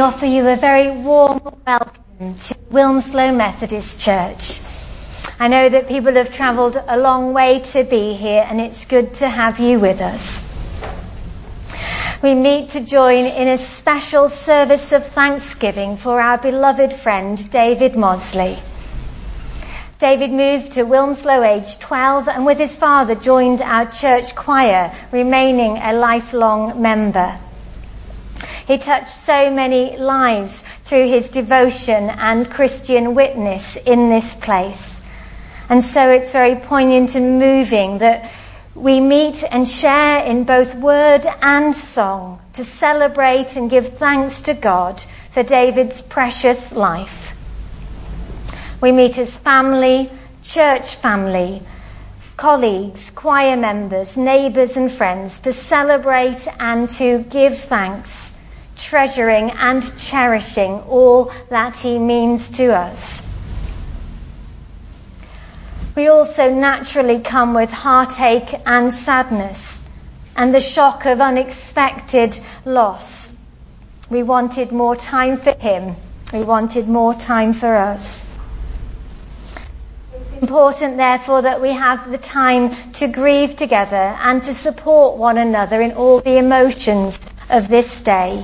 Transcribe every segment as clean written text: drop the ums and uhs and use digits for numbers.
offer you a very warm welcome to Wilmslow Methodist Church. I know that people have travelled a long way to be here, and it's good to have you with us. We meet to join in a special service of thanksgiving for our beloved friend David Mosley. David moved to Wilmslow aged 12 and with his father joined our church choir, remaining a lifelong member. He touched so many lives through his devotion and Christian witness in this place. And so it's very poignant and moving that we meet and share in both word and song to celebrate and give thanks to God for David's precious life. We meet as family, church family, colleagues, choir members, neighbours and friends to celebrate and to give thanks, treasuring and cherishing all that he means to us. We also naturally come with heartache and sadness and the shock of unexpected loss. We wanted more time for him. We wanted more time for us. It's important, therefore, that we have the time to grieve together and to support one another in all the emotions of this day.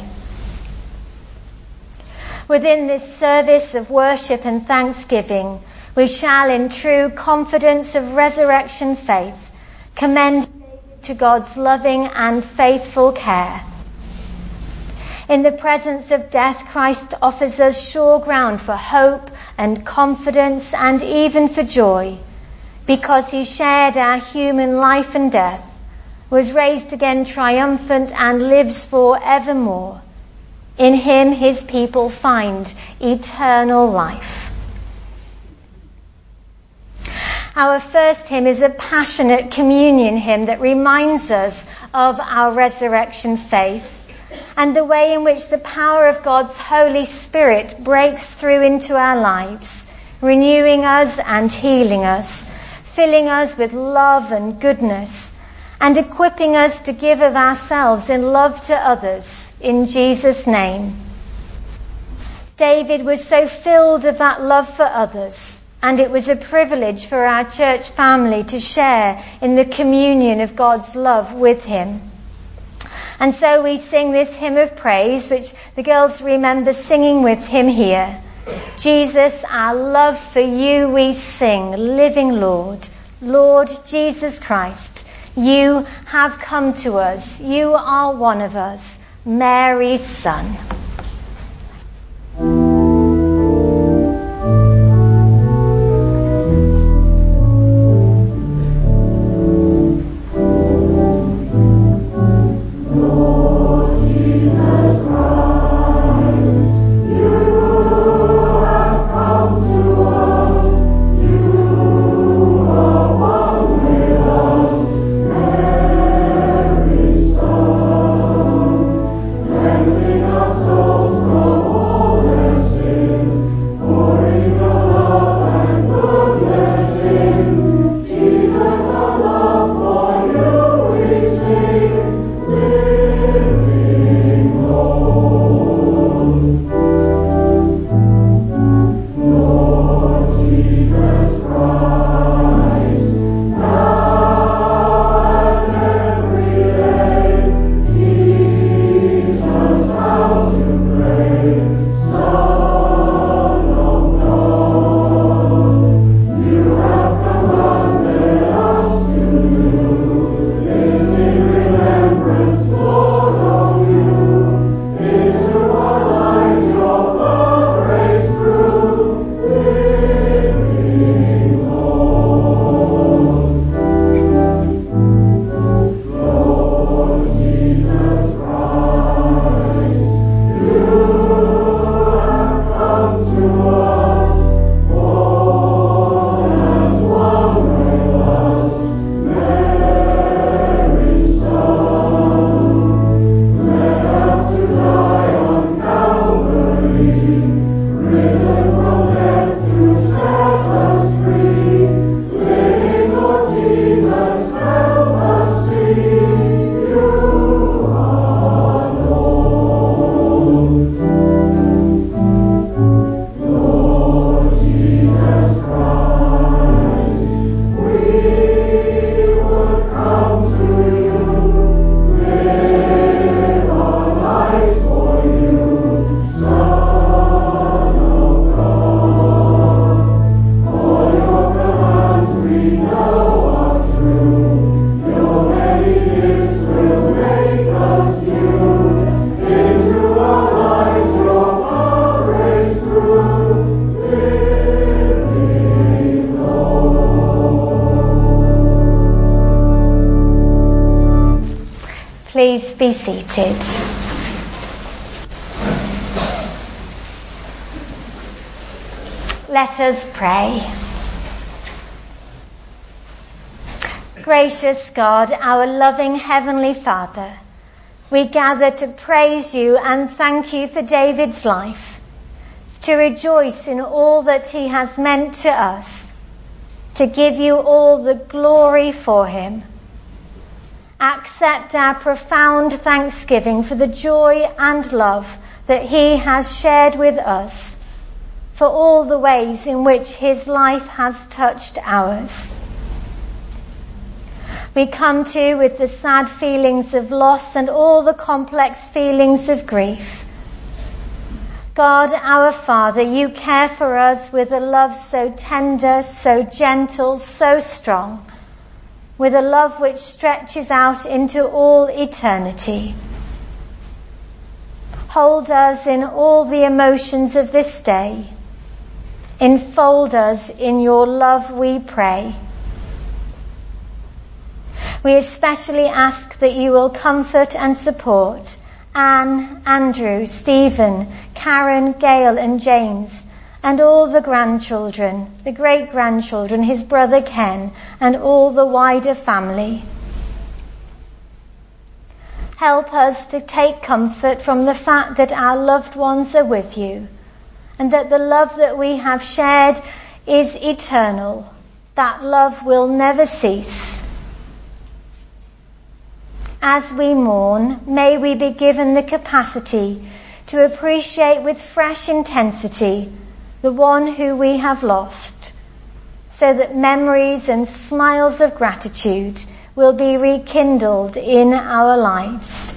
Within this service of worship and thanksgiving, we shall, in true confidence of resurrection faith, commend to God's loving and faithful care. In the presence of death, Christ offers us sure ground for hope and confidence and even for joy, because he shared our human life and death, was raised again triumphant and lives for evermore. In him his people find eternal life. Our first hymn is a passionate communion hymn that reminds us of our resurrection faith and the way in which the power of God's Holy Spirit breaks through into our lives, renewing us and healing us, filling us with love and goodness, and equipping us to give of ourselves in love to others, in Jesus' name. David was so filled of that love for others, and it was a privilege for our church family to share in the communion of God's love with him. And so we sing this hymn of praise, which the girls remember singing with him here. Jesus, our love for you we sing, living Lord, Lord Jesus Christ. You have come to us. You are one of us, Mary's Son. So be seated. Let us pray. Gracious God, our loving Heavenly Father, we gather to praise you and thank you for David's life, to rejoice in all that he has meant to us, to give you all the glory for him. Accept our profound thanksgiving for the joy and love that he has shared with us, for all the ways in which his life has touched ours. We come to you with the sad feelings of loss and all the complex feelings of grief. God, our Father, you care for us with a love so tender, so gentle, so strong, with a love which stretches out into all eternity. Hold us in all the emotions of this day. Enfold us in your love, we pray. We especially ask that you will comfort and support Anne, Andrew, Stephen, Karen, Gail and James, and all the grandchildren, the great-grandchildren, his brother Ken, and all the wider family. Help us to take comfort from the fact that our loved ones are with you, and that the love that we have shared is eternal. That love will never cease. As we mourn, may we be given the capacity to appreciate with fresh intensity the one who we have lost, so that memories and smiles of gratitude will be rekindled in our lives.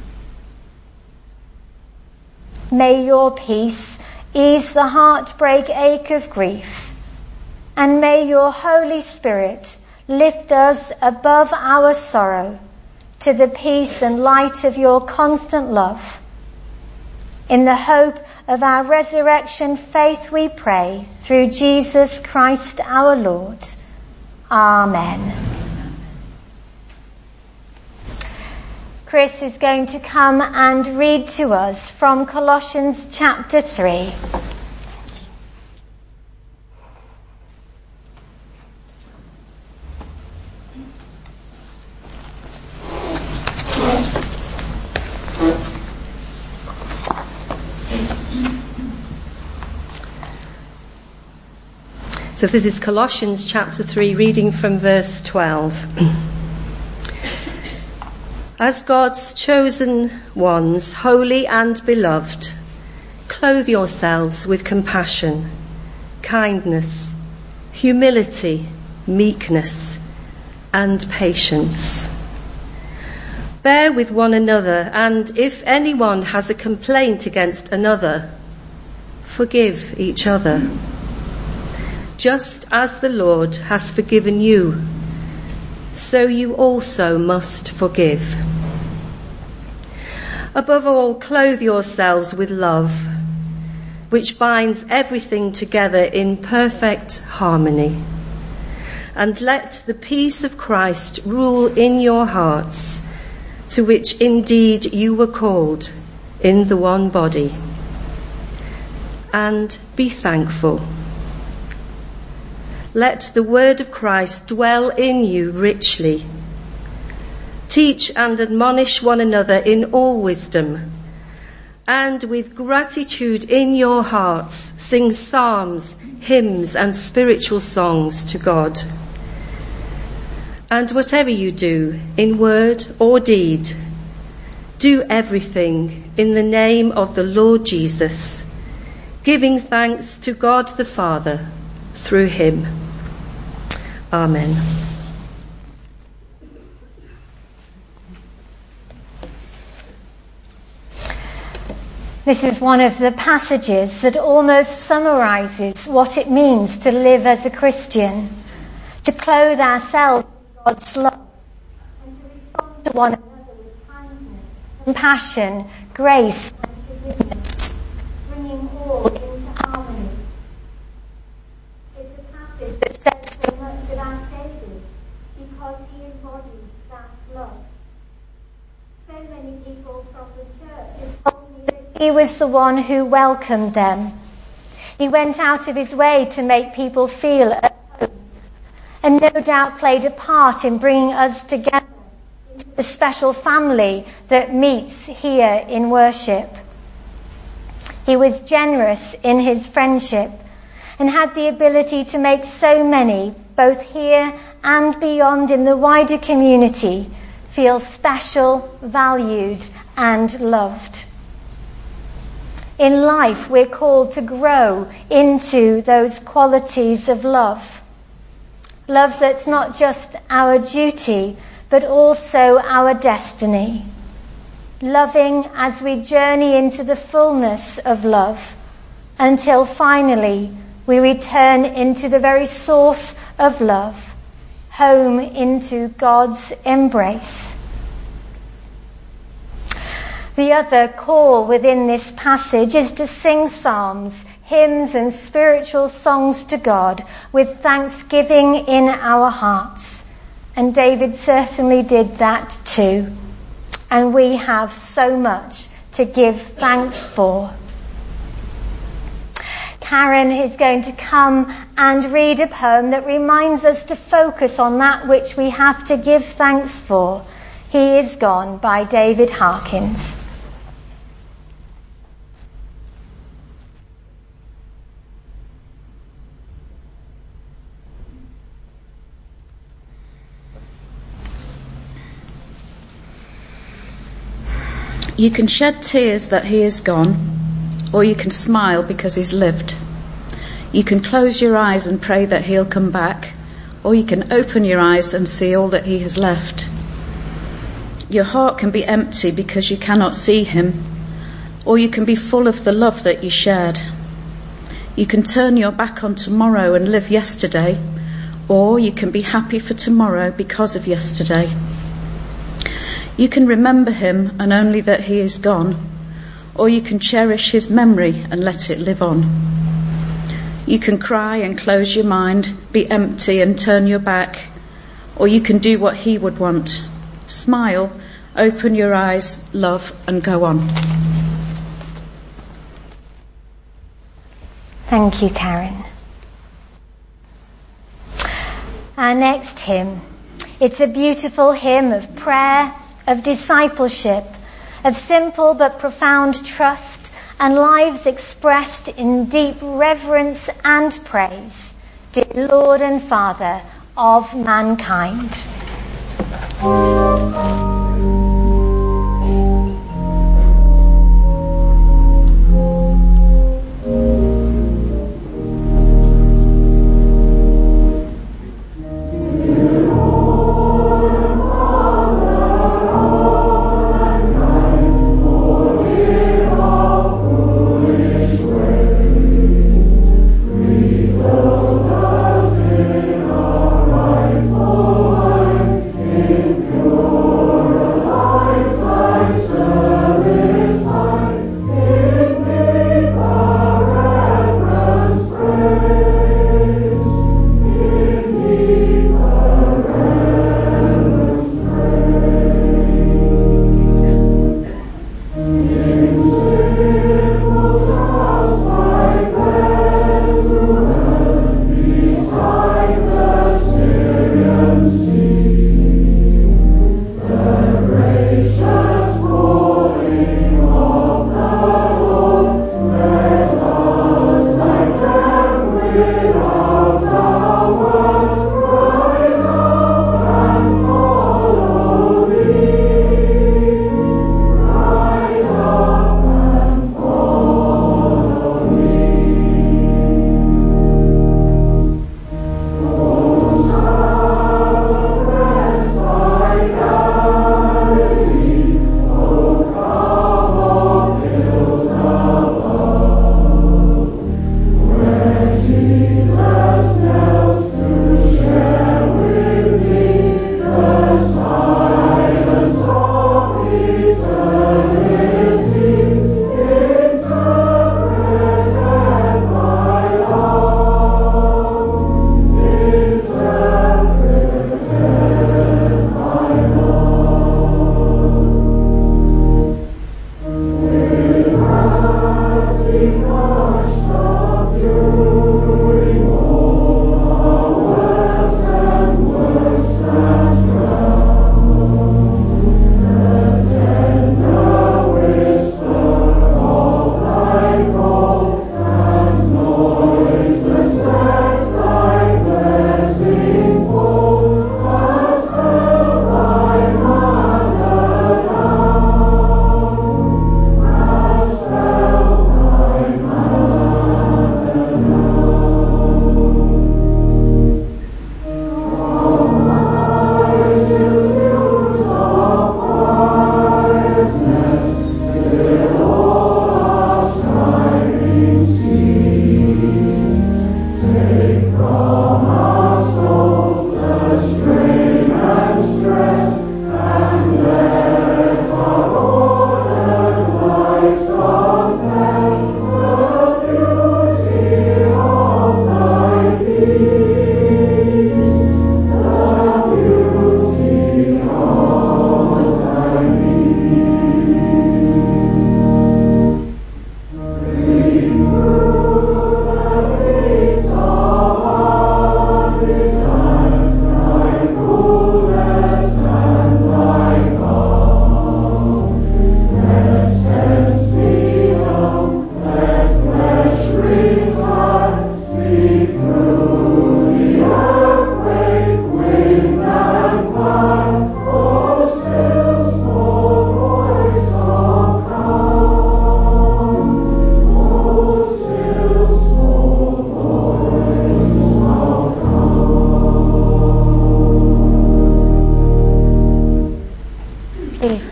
May your peace ease the heartbreak ache of grief, and may your Holy Spirit lift us above our sorrow to the peace and light of your constant love. In the hope of our resurrection faith we pray, through Jesus Christ our Lord. Amen. Chris is going to come and read to us from Colossians chapter 3. So this is Colossians chapter 3, reading from verse 12. As God's chosen ones, holy and beloved, clothe yourselves with compassion, kindness, humility, meekness, and patience. Bear with one another, and if anyone has a complaint against another, forgive each other. Just as the Lord has forgiven you, so you also must forgive. Above all, clothe yourselves with love, which binds everything together in perfect harmony. And let the peace of Christ rule in your hearts, to which indeed you were called in the one body. And be thankful. Let the word of Christ dwell in you richly. Teach and admonish one another in all wisdom, and with gratitude in your hearts sing psalms, hymns, and spiritual songs to God. And whatever you do, in word or deed, do everything in the name of the Lord Jesus, giving thanks to God the Father through him. Amen. This is one of the passages that almost summarizes what it means to live as a Christian, to clothe ourselves with God's love, and to respond to one another with kindness, compassion, grace, and forgiveness, bringing all into harmony. It's a passage that says so much about David, because he embodies that love. So many He was the one who welcomed them. He went out of his way to make people feel at home, and no doubt played a part in bringing us together, the special family that meets here in worship. He was generous in his friendship and had the ability to make so many, both here and beyond in the wider community, feel special, valued, and loved. In life, we're called to grow into those qualities of love. Love that's not just our duty, but also our destiny. Loving as we journey into the fullness of love, until finally we return into the very source of love, home into God's embrace. The other call within this passage is to sing psalms, hymns and spiritual songs to God with thanksgiving in our hearts. And David certainly did that too. And we have so much to give thanks for. Karen is going to come and read a poem that reminds us to focus on that which we have to give thanks for. He is Gone by David Harkins. You can shed tears that he is gone, or you can smile because he's lived. You can close your eyes and pray that he'll come back, or you can open your eyes and see all that he has left. Your heart can be empty because you cannot see him, or you can be full of the love that you shared. You can turn your back on tomorrow and live yesterday, or you can be happy for tomorrow because of yesterday. You can remember him and only that he is gone, or you can cherish his memory and let it live on. You can cry and close your mind, be empty and turn your back, or you can do what he would want. Smile, open your eyes, love, and go on. Thank you, Karen. Our next hymn. It's a beautiful hymn of prayer, of discipleship, of simple but profound trust, and lives expressed in deep reverence and praise. Dear Lord and Father of mankind.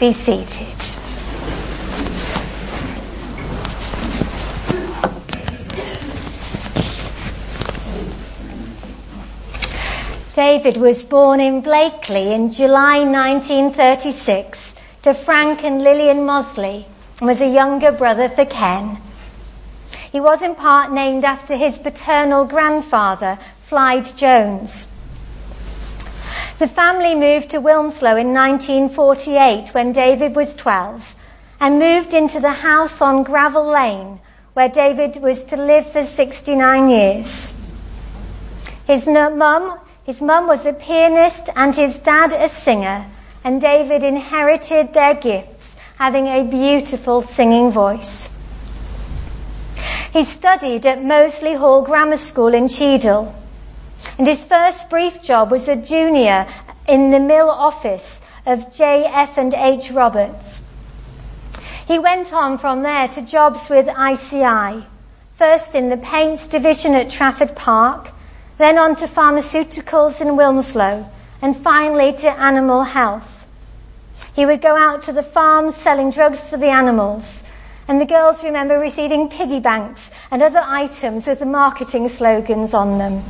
be seated. David was born in Blakely in July 1936 to Frank and Lillian Mosley and was a younger brother for Ken. He was in part named after his paternal grandfather, Floyd Jones. The family moved to Wilmslow in 1948 when David was 12 and moved into the house on Gravel Lane where David was to live for 69 years. His mum was a pianist and his dad a singer, and David inherited their gifts, having a beautiful singing voice. He studied at Moseley Hall Grammar School in Cheadle, and his first brief job was a junior in the mill office of J.F.and.H. Roberts. He went on from there to jobs with ICI, first in the paints division at Trafford Park, then on to pharmaceuticals in Wilmslow, and finally to animal health. He would go out to the farms selling drugs for the animals, and the girls remember receiving piggy banks and other items with the marketing slogans on them.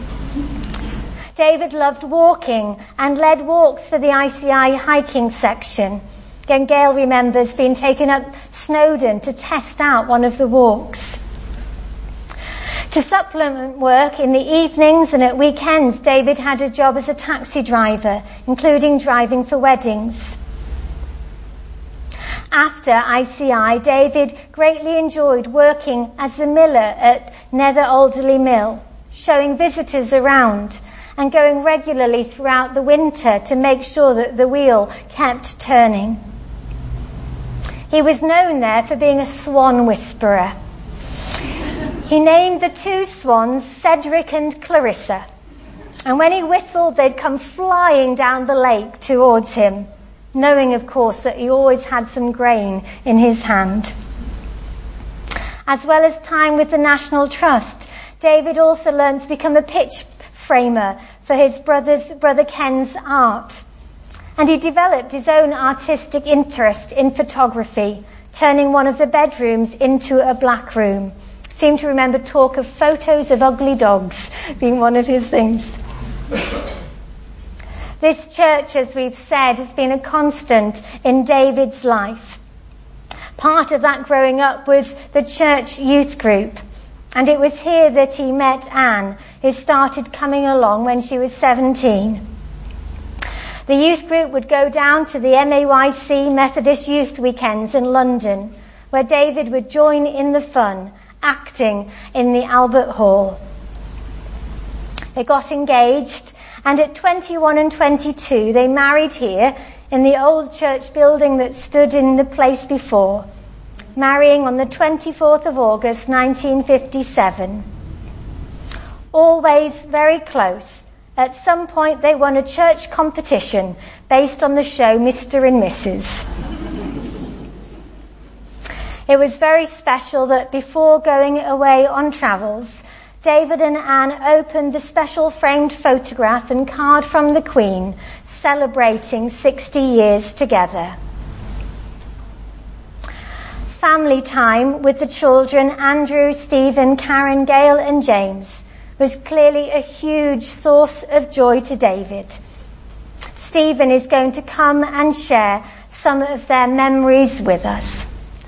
David loved walking and led walks for the ICI hiking section. Again, Gail remembers being taken up Snowdon to test out one of the walks. To supplement work in the evenings and at weekends, David had a job as a taxi driver, including driving for weddings. After ICI, David greatly enjoyed working as a miller at Nether Alderley Mill, showing visitors around and going regularly throughout the winter to make sure that the wheel kept turning. He was known there for being a swan whisperer. He named the two swans Cedric and Clarissa, and when he whistled, they'd come flying down the lake towards him, knowing, of course, that he always had some grain in his hand. As well as time with the National Trust, David also learned to become a pitch framer for his brother Ken's art, and he developed his own artistic interest in photography, turning one of the bedrooms into a black room. Seem to remember talk of photos of ugly dogs being one of his things. This church, as we've said, has been a constant in David's life. Part of that growing up was the church youth group, and it was here that he met Anne, who started coming along when she was 17. The youth group would go down to the MAYC Methodist Youth Weekends in London, where David would join in the fun, acting in the Albert Hall. They got engaged, and at 21 and 22 they married here in the old church building that stood in the place before, marrying on the 24th of August 1957. Always very close. At some point they won a church competition based on the show Mr. and Mrs. It was very special that before going away on travels, David and Anne opened the special framed photograph and card from the Queen, celebrating 60 years together. Family time with the children, Andrew, Stephen, Karen, Gail and James, was clearly a huge source of joy to David. Stephen is going to come and share some of their memories with us.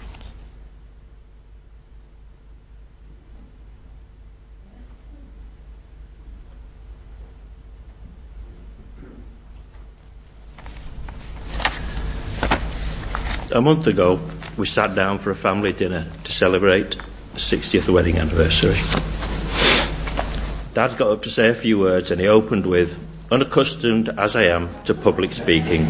A month ago, we sat down for a family dinner to celebrate the 60th wedding anniversary. Dad got up to say a few words and he opened with, "Unaccustomed as I am to public speaking."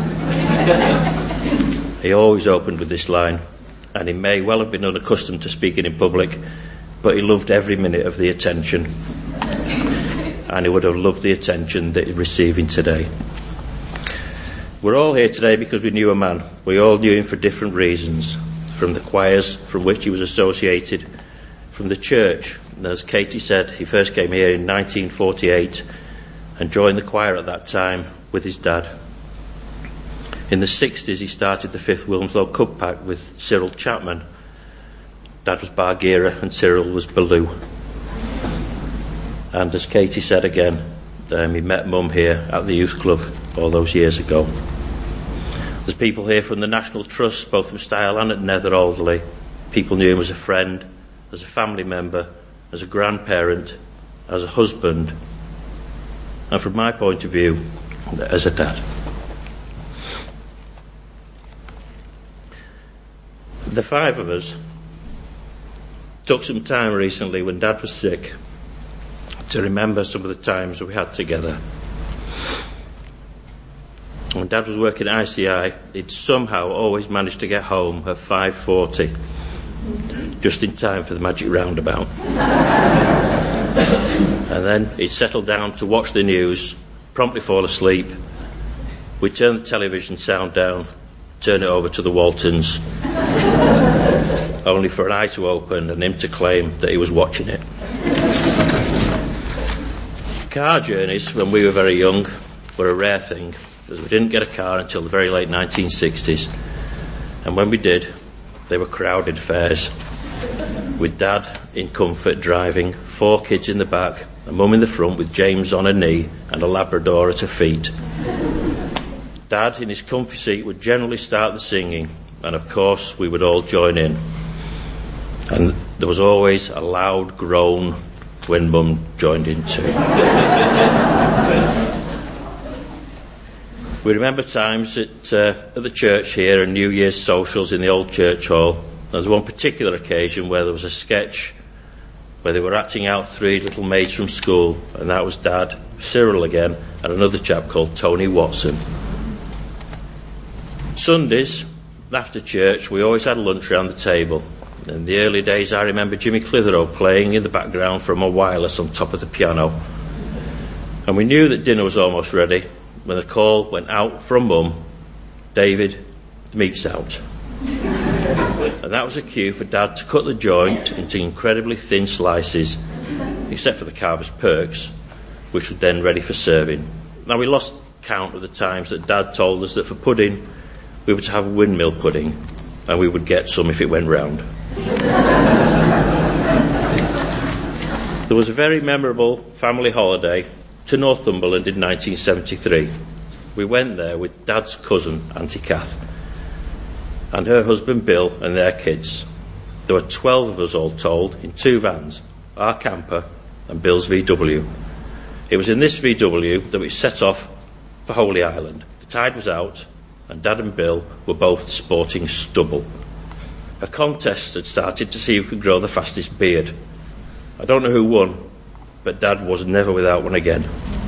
He always opened with this line, and he may well have been unaccustomed to speaking in public, but he loved every minute of the attention. And he would have loved the attention that he's receiving today. We're all here today because we knew a man. We all knew him for different reasons, from the choirs from which he was associated, from the church. And as Katie said, he first came here in 1948 and joined the choir at that time with his dad. In the 60s, he started the 5th Wilmslow Cub Pack with Cyril Chapman. Dad was Bargira and Cyril was Baloo. And as Katie said again, he met Mum here at the youth club all those years ago. There's people here from the National Trust, both from Style and at Nether Alderley. People knew him as a friend, as a family member, as a grandparent, as a husband, and from my point of view, as a dad. The 5 of us took some time recently when Dad was sick to remember some of the times we had together. When Dad was working at ICI, he'd somehow always managed to get home at 5:40, just in time for the magic roundabout. And then he'd settle down to watch the news, promptly fall asleep. We'd turn the television sound down, turn it over to the Waltons, only for an eye to open and him to claim that he was watching it. Car journeys when we were very young were a rare thing, because we didn't get a car until the very late 1960s, and when we did, they were crowded affairs, with Dad in comfort driving, 4 kids in the back, a mum in the front with James on her knee and a Labrador at her feet. Dad in his comfy seat would generally start the singing, and of course we would all join in, and there was always a loud groan when Mum joined in too. We remember times at the church here and New Year's socials in the old church hall. There was one particular occasion where there was a sketch where they were acting out 3 little maids from school, and that was Dad, Cyril again, and another chap called Tony Watson. Sundays, after church, we always had lunch around the table. In the early days, I remember Jimmy Clitheroe playing in the background from a wireless on top of the piano. And we knew that dinner was almost ready when the call went out from Mum, David, the meat's out. And that was a cue for Dad to cut the joint into incredibly thin slices, except for the carver's perks, which were then ready for serving. Now, we lost count of the times that Dad told us that for pudding, we were to have windmill pudding, and we would get some if it went round. There was a very memorable family holiday to Northumberland in 1973. We went there with Dad's cousin, Auntie Kath, and her husband Bill and their kids. There were 12 of us all told in 2 vans, our camper and Bill's VW. It was in this VW that we set off for Holy Island. The tide was out and Dad and Bill were both sporting stubble. A contest had started to see who could grow the fastest beard. I don't know who won, but Dad was never without one again.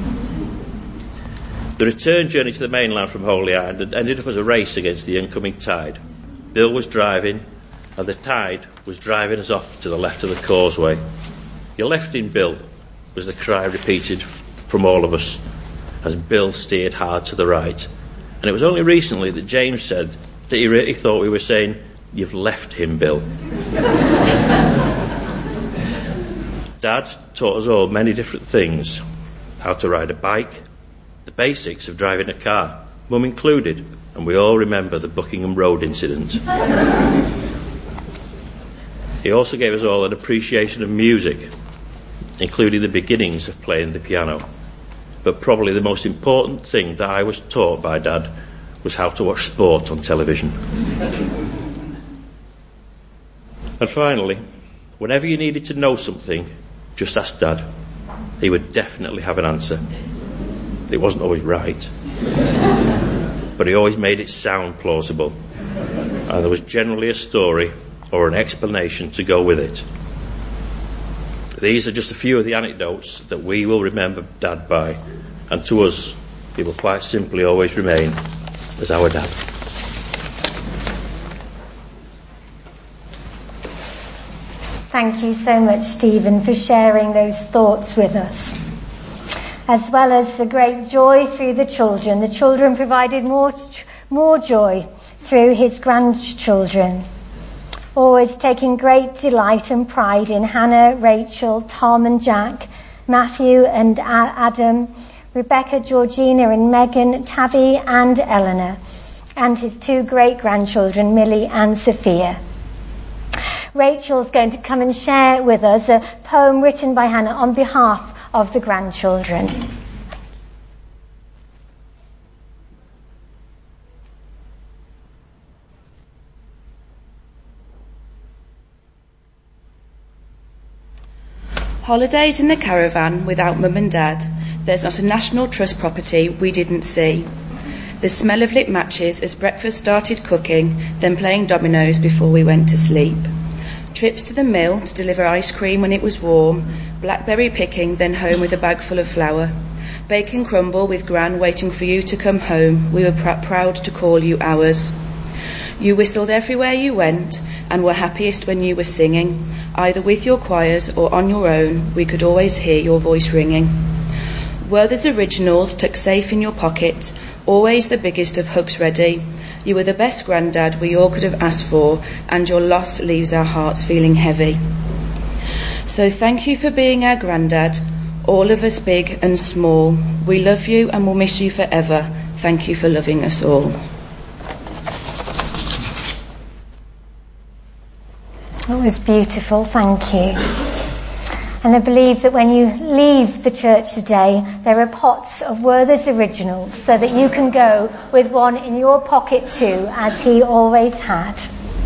The return journey to the mainland from Holy Island ended up as a race against the incoming tide. Bill was driving, and the tide was driving us off to the left of the causeway. "You're left in, Bill," was the cry repeated from all of us, as Bill steered hard to the right. And it was only recently that James said that he really thought we were saying, "You've left him, Bill." Dad taught us all many different things: how to ride a bike, the basics of driving a car, Mum included, and we all remember the Buckingham Road incident. He also gave us all an appreciation of music, including the beginnings of playing the piano. But probably the most important thing that I was taught by Dad was how to watch sport on television. And finally, whenever you needed to know something, just ask Dad. He would definitely have an answer. It wasn't always right, but he always made it sound plausible, and there was generally a story or an explanation to go with it. These are just a few of the anecdotes that we will remember Dad by, and to us, he will quite simply always remain as our dad. Thank you so much, Stephen, for sharing those thoughts with us. As well as the great joy through the children provided more joy through his grandchildren. Always taking great delight and pride in Hannah, Rachel, Tom and Jack, Matthew and Adam, Rebecca, Georgina and Megan, Tavi and Eleanor. and his 2 great-grandchildren, Millie and Sophia. Rachel's going to come and share with us a poem written by Hannah on behalf of the grandchildren. Holidays in the caravan without mum and dad. There's not a National Trust property we didn't see. The smell of lit matches as breakfast started cooking, then playing dominoes before we went to sleep. Trips to the mill to deliver ice cream when it was warm, blackberry picking, then home with a bag full of flour. Bacon crumble with Gran waiting for you to come home. We were proud to call you ours. You whistled everywhere you went and were happiest when you were singing. Either with your choirs or on your own, we could always hear your voice ringing. Werther's originals tucked safe in your pocket, always the biggest of hugs ready. You were the best granddad we all could have asked for, and your loss leaves our hearts feeling heavy. So thank you for being our granddad, all of us big and small. We love you and will miss you forever. Thank you for loving us all. That was beautiful, thank you. And I believe that when you leave the church today, there are pots of Werther's originals so that you can go with one in your pocket too, as he always had.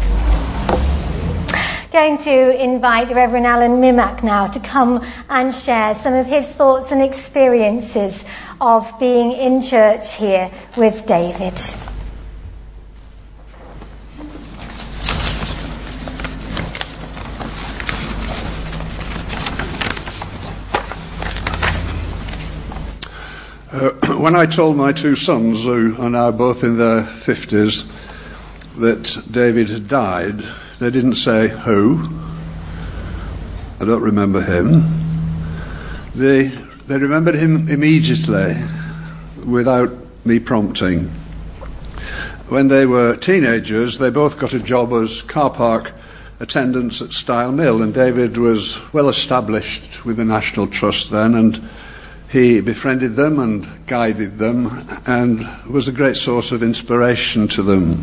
Going to invite the Reverend Alan Mimack now to come and share some of his thoughts and experiences of being in church here with David. When I told my 2 sons, who are now both in their 50s, that David had died, they didn't say who. I don't remember him. They remembered him immediately, without me prompting. When they were teenagers, they both got a job as car park attendants at Stile Mill, and David was well established with the National Trust then, and he befriended them and guided them and was a great source of inspiration to them.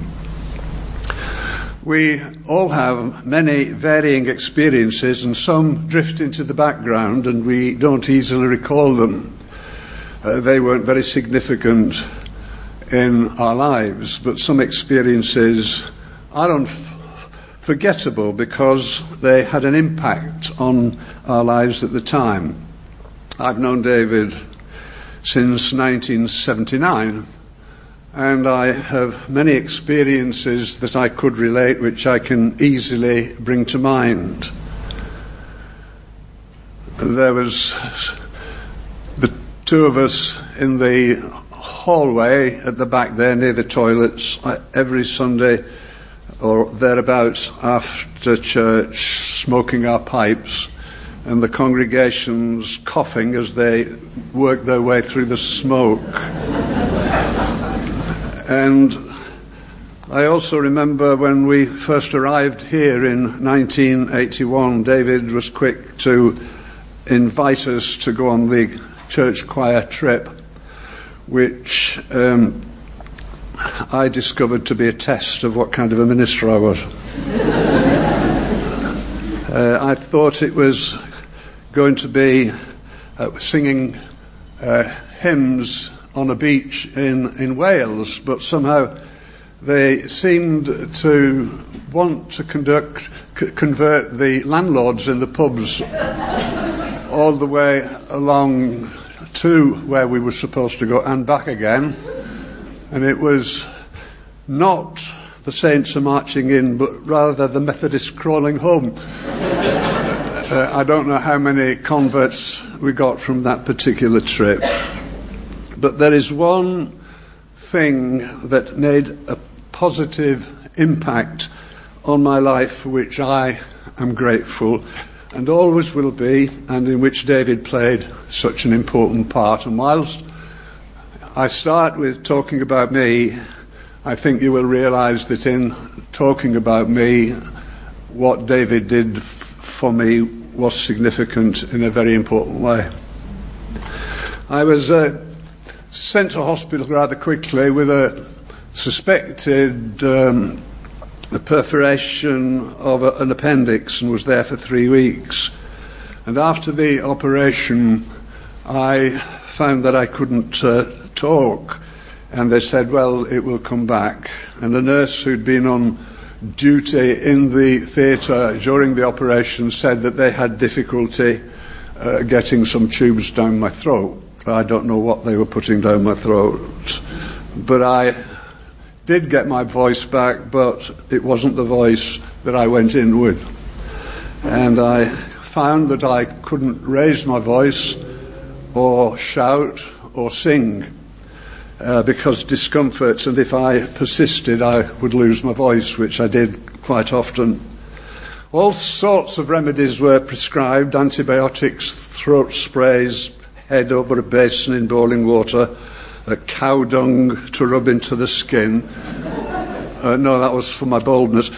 We all have many varying experiences, and some drift into the background and we don't easily recall them. They weren't very significant in our lives, but some experiences are unforgettable because they had an impact on our lives at the time. I've known David since 1979, and I have many experiences that I could relate, which I can easily bring to mind. There was the 2 of us in the hallway at the back there near the toilets every Sunday or thereabouts after church, smoking our pipes, and the congregations coughing as they worked their way through the smoke. And I also remember when we first arrived here in 1981, David was quick to invite us to go on the church choir trip, which I discovered to be a test of what kind of a minister I was. I thought it was going to be singing hymns on a beach in Wales, but somehow they seemed to want to convert the landlords in the pubs all the way along to where we were supposed to go and back again. And it was not the saints are marching in, but rather the Methodists crawling home. I don't know how many converts we got from that particular trip. But there is one thing that made a positive impact on my life for which I am grateful and always will be, and in which David played such an important part. And whilst I start with talking about me, I think you will realise that in talking about me, what David did for me was significant in a very important way. I was sent to hospital rather quickly with a suspected a perforation of an appendix and was there for 3 weeks. And after the operation, I found that I couldn't talk, and they said, well, it will come back. And a nurse who'd been on duty in the theatre during the operation said that they had difficulty getting some tubes down my throat. I don't know what they were putting down my throat, but I did get my voice back, but it wasn't the voice that I went in with. And I found that I couldn't raise my voice or shout or sing because discomfort, and if I persisted I would lose my voice, which I did quite often. All sorts of remedies were prescribed: antibiotics, throat sprays, head over a basin in boiling water, cow dung to rub into the skin. No, that was for my baldness.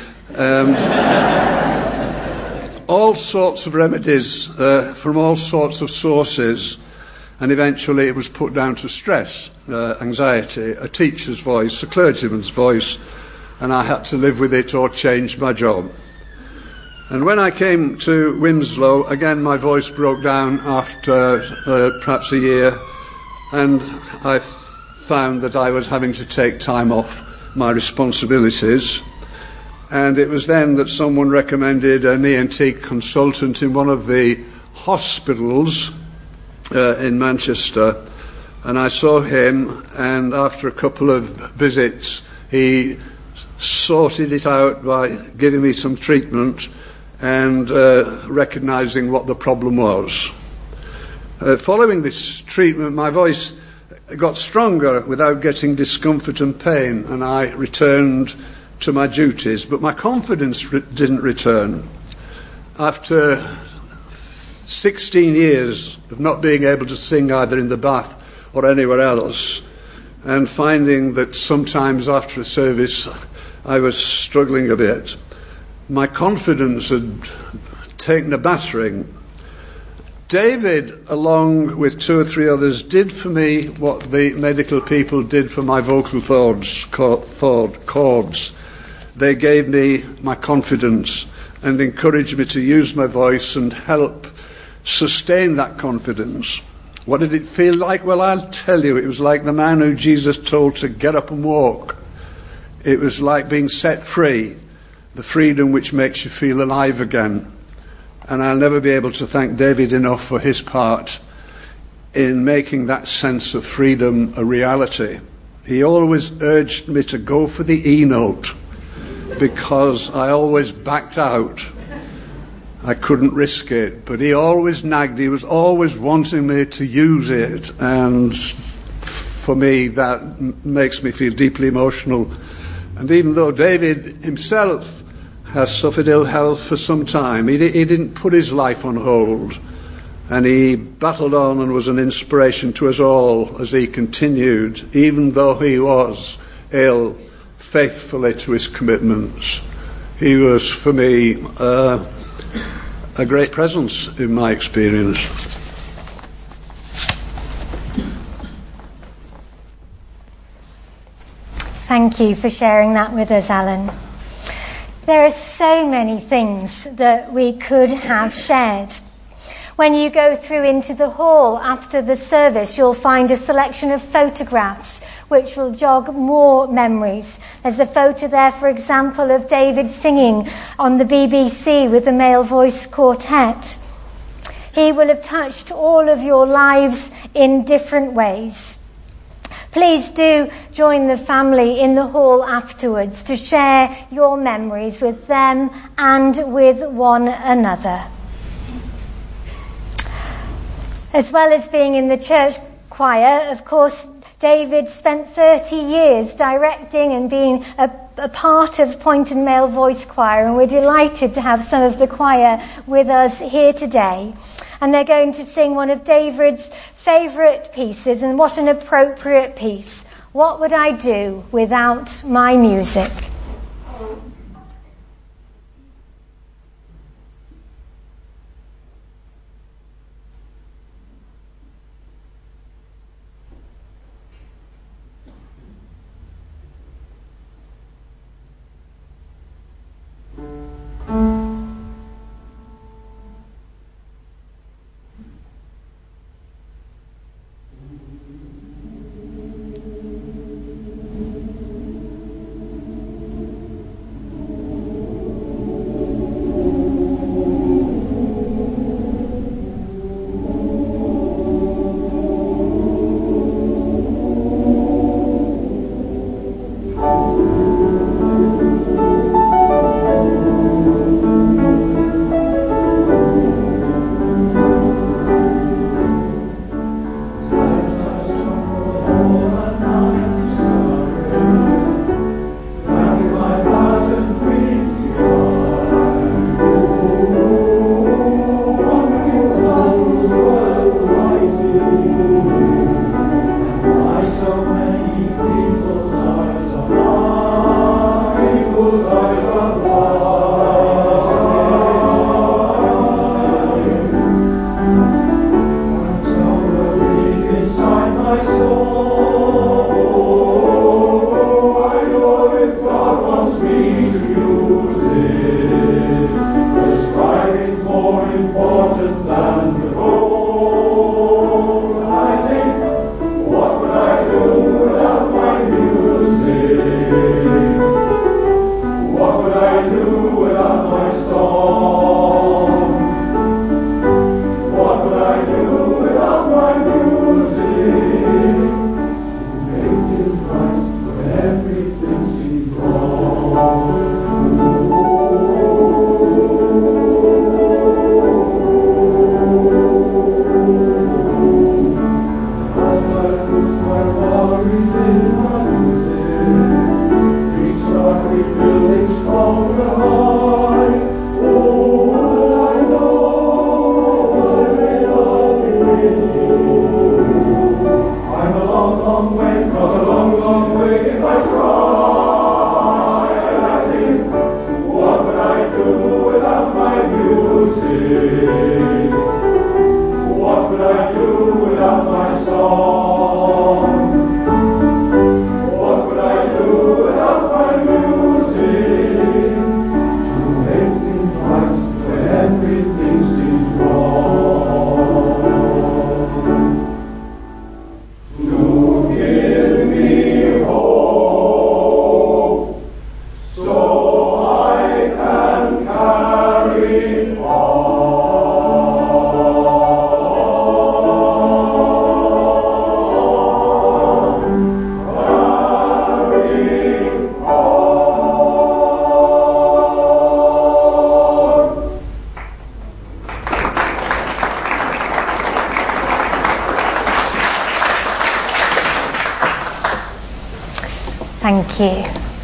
All sorts of remedies from all sorts of sources, and eventually it was put down to stress, anxiety, a teacher's voice, a clergyman's voice, and I had to live with it or change my job. And when I came to Winslow, again my voice broke down after perhaps a year, and I found that I was having to take time off my responsibilities. And it was then that someone recommended an ENT consultant in one of the hospitals in Manchester, and I saw him, and after a couple of visits he sorted it out by giving me some treatment and recognising what the problem was. Following this treatment, my voice got stronger without getting discomfort and pain, and I returned to my duties, but my confidence didn't return. After 16 years of not being able to sing either in the bath or anywhere else, and finding that sometimes after a service I was struggling a bit, my confidence had taken a battering. David, along with 2 or 3 others, did for me what the medical people did for my vocal cords. They gave me my confidence and encouraged me to use my voice and help sustain that confidence. What did it feel like? Well, I'll tell you, it was like the man who Jesus told to get up and walk. It was like being set free, the freedom which makes you feel alive again. And I'll never be able to thank David enough for his part in making that sense of freedom a reality. He always urged me to go for the E note because I always backed out. I couldn't risk it, but he always nagged. He was always wanting me to use it, and for me that makes me feel deeply emotional. And even though David himself has suffered ill health for some time, he didn't put his life on hold, and he battled on and was an inspiration to us all as he continued, even though he was ill, faithfully to his commitments. He was, for me, a great presence in my experience. Thank you for sharing that with us, Alan. There are so many things that we could have shared. When you go through into the hall after the service, you'll find a selection of photographs which will jog more memories. There's a photo there, for example, of David singing on the BBC with the male voice quartet. He will have touched all of your lives in different ways. Please do join the family in the hall afterwards to share your memories with them and with one another. As well as being in the church choir, of course, David spent 30 years directing and being a part of Poynton Male Voice Choir, and we're delighted to have some of the choir with us here today. And they're going to sing one of David's favourite pieces, and what an appropriate piece. What would I do without my music? Thank you.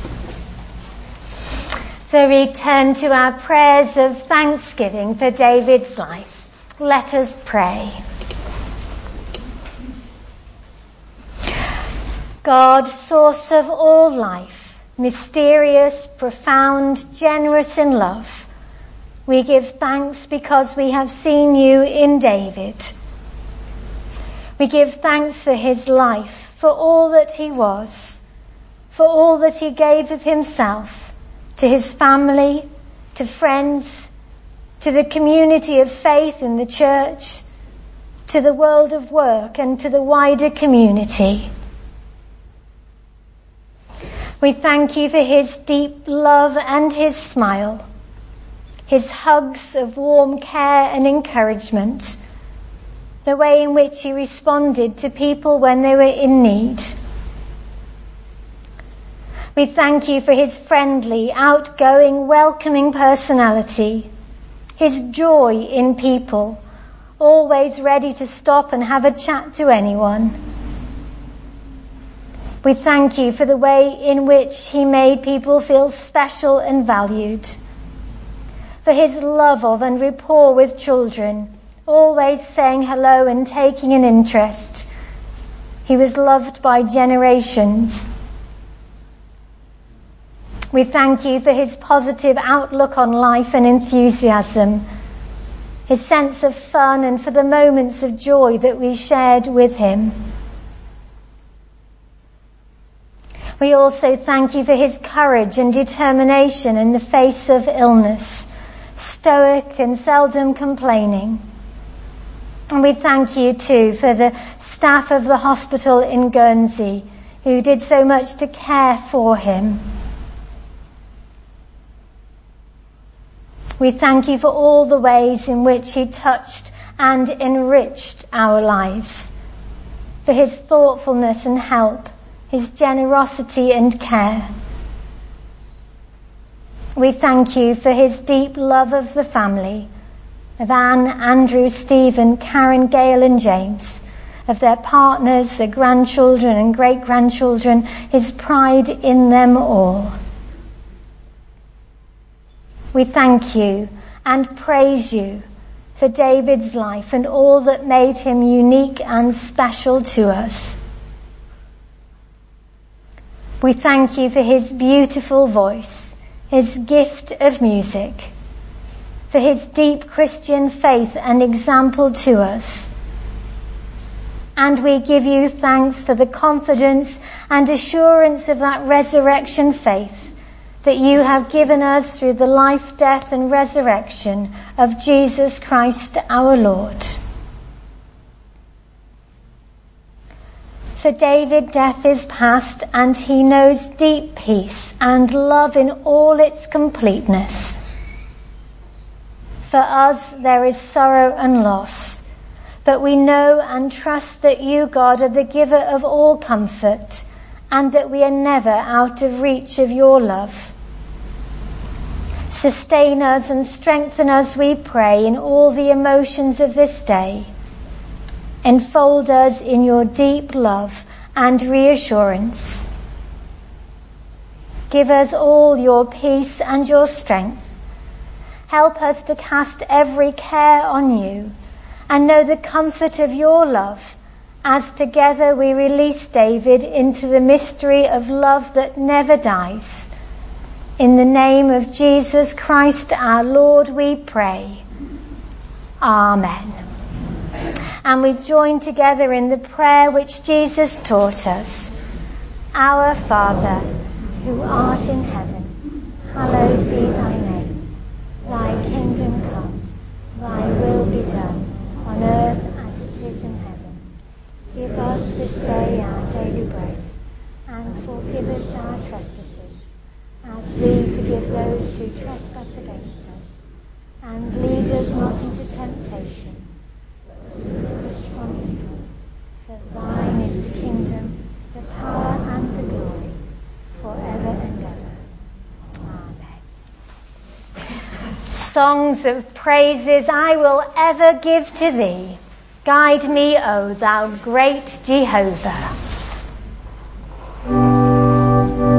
So we turn to our prayers of thanksgiving for David's life. Let us pray. God, source of all life, mysterious, profound, generous in love, we give thanks because we have seen you in David. We give thanks for his life, for all that he was, for all that he gave of himself to his family, to friends, to the community of faith in the church, to the world of work and to the wider community. We thank you for his deep love and his smile, his hugs of warm care and encouragement, the way in which he responded to people when they were in need. We thank you for his friendly, outgoing, welcoming personality, his joy in people, always ready to stop and have a chat to anyone. We thank you for the way in which he made people feel special and valued, for his love of and rapport with children, always saying hello and taking an interest. He was loved by generations. We thank you for his positive outlook on life and enthusiasm, his sense of fun, and for the moments of joy that we shared with him. We also thank you for his courage and determination in the face of illness, stoic and seldom complaining. And we thank you too for the staff of the hospital in Guernsey who did so much to care for him. We thank you for all the ways in which he touched and enriched our lives, for his thoughtfulness and help, his generosity and care. We thank you for his deep love of the family, of Anne, Andrew, Stephen, Karen, Gail and James, of their partners, their grandchildren and great-grandchildren, his pride in them all. We thank you and praise you for David's life and all that made him unique and special to us. We thank you for his beautiful voice, his gift of music, for his deep Christian faith and example to us. And we give you thanks for the confidence and assurance of that resurrection faith that you have given us through the life, death and resurrection of Jesus Christ our Lord. For David, death is past, and he knows deep peace and love in all its completeness. For us there is sorrow and loss, but we know and trust that you, God, are the giver of all comfort, and that we are never out of reach of your love. Sustain us and strengthen us, we pray, in all the emotions of this day. Enfold us in your deep love and reassurance. Give us all your peace and your strength. Help us to cast every care on you and know the comfort of your love as together we release David into the mystery of love that never dies. In the name of Jesus Christ our Lord we pray. Amen. And we join together in the prayer which Jesus taught us. Our Father, who art in heaven, hallowed be thy name. Thy kingdom come, thy will be done, on earth as it is in heaven. Give us this day our daily bread, and forgive us our trespasses, as we forgive those who trespass against us. And lead us not into temptation, but deliver us from evil. For thine is the kingdom, the power and the glory, forever and ever. Amen. Songs of praises I will ever give to thee. Guide me, O thou great Jehovah.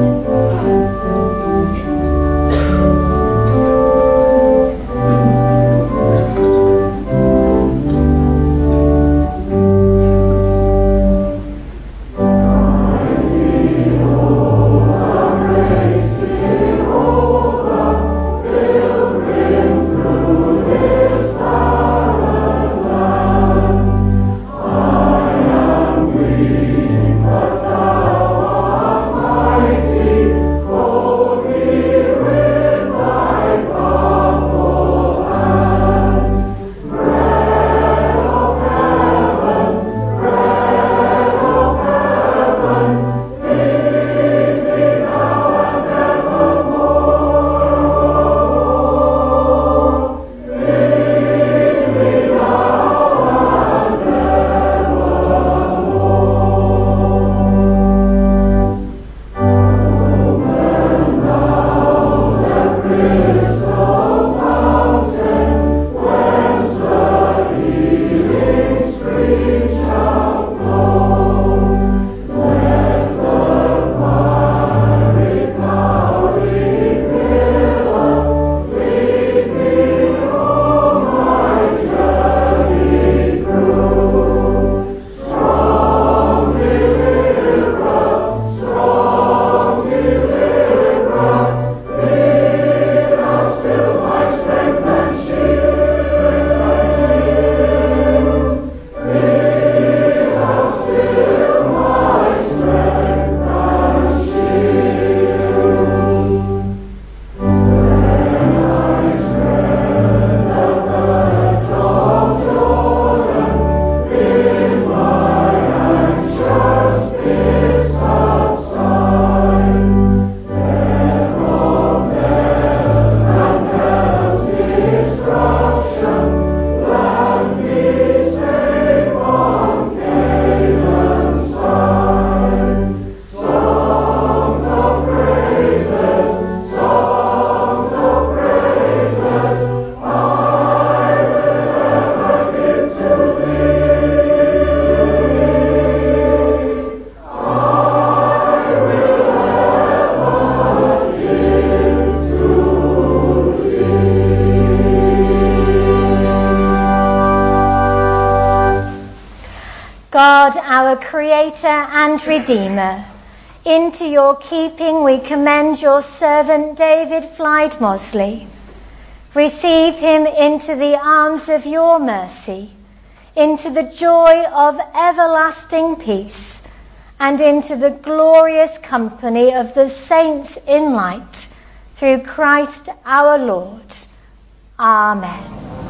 God, our Creator and Redeemer, into your keeping we commend your servant David Flyd Mosley. Receive him into the arms of your mercy, into the joy of everlasting peace, and into the glorious company of the saints in light, through Christ our Lord. Amen.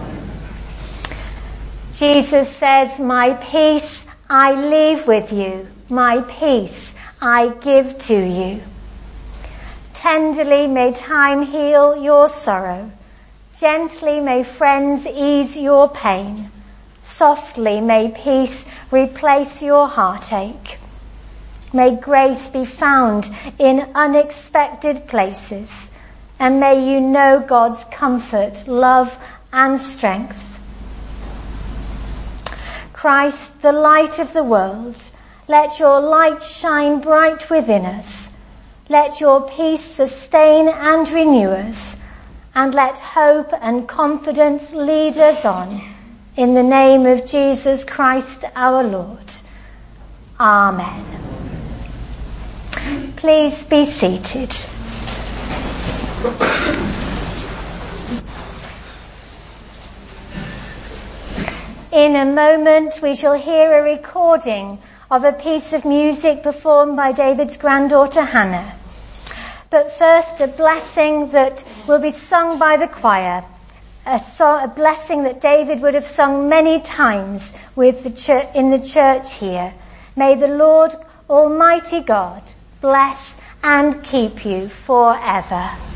Jesus says, "My peace I leave with you, my peace I give to you." Tenderly may time heal your sorrow. Gently may friends ease your pain. Softly may peace replace your heartache. May grace be found in unexpected places, and may you know God's comfort, love, and strength. Christ, the light of the world, let your light shine bright within us. Let your peace sustain and renew us, and let hope and confidence lead us on. In the name of Jesus Christ our Lord. Amen. Please be seated. In a moment we shall hear a recording of a piece of music performed by David's granddaughter Hannah. But first, a blessing that will be sung by the choir, a blessing that David would have sung many times in the church here. May the Lord Almighty God bless and keep you forever.